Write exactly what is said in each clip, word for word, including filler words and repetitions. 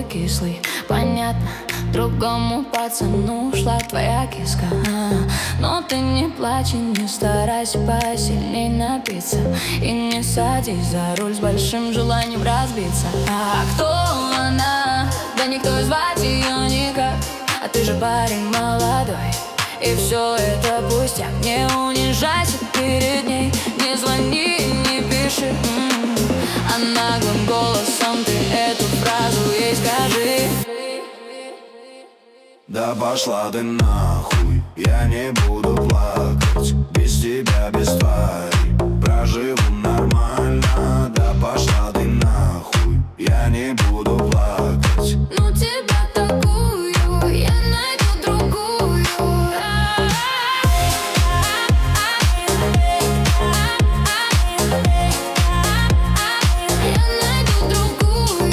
кислый. Понятно, другому пацану ушла твоя киска, а, но ты не плачь и не старайся посильней напиться. И не садись за руль с большим желанием разбиться. А кто она? Да никто и звать ее никак. А ты же парень молодой, и все это пустяк. Не унижайся перед ней, не звони, не пиши, м-м. А наглым голосом ты эту фразу ей скажи: да пошла ты нахуй, я не буду плакать. Без тебя, без твоей проживу нормально. Да пошла ты нахуй, я не буду плакать. Ну тебя такую я найду другую. Я найду другую.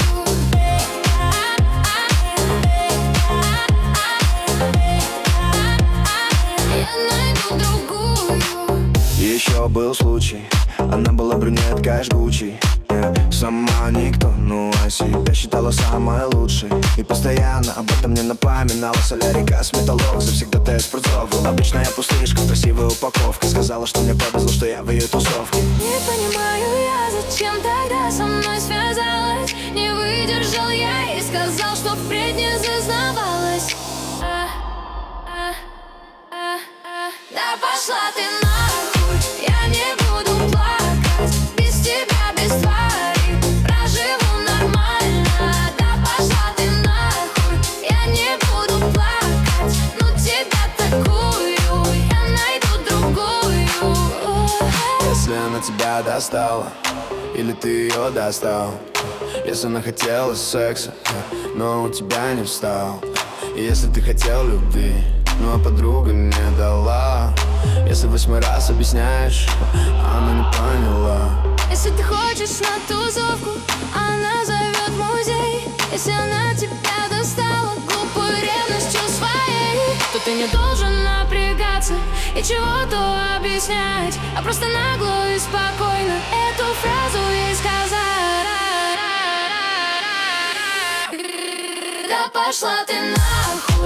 Я найду другую. Еще был случай, она была брюнетка жгучей, yeah. Сама никто, ну а себя считала самой лучшей. И постоянно об этом мне напоминала солярика, металлок, завсегдатая спортзал. Была обычная пустышка в красивой упаковке. Сказала, что мне повезло, что я в ее тусовке. Не понимаю я, зачем тогда со мной связалась. Не выдержал я и сказал, что впредь не зазнавалась. а, а, а, а. Да пошла ты нахуй, я не буду плакать. Без тебя, без твоей проживу нормально. Да пошла ты нахуй, я не буду плакать. Ну тебя такую я найду другую. Если она тебя достала, или ты ее достал. Если она хотела секса, но у тебя не встал. И если ты хотел любви, ну а подруга не дала. Если восьмой раз объясняешь, она не поняла. Если ты хочешь на тусовку, она зовет в музей. Если она тебя достала глупой ревностью своей, то ты не должен напрягаться и чего-то объяснять, а просто нагло и спокойно эту фразу ей сказать: да пошла ты нахуй.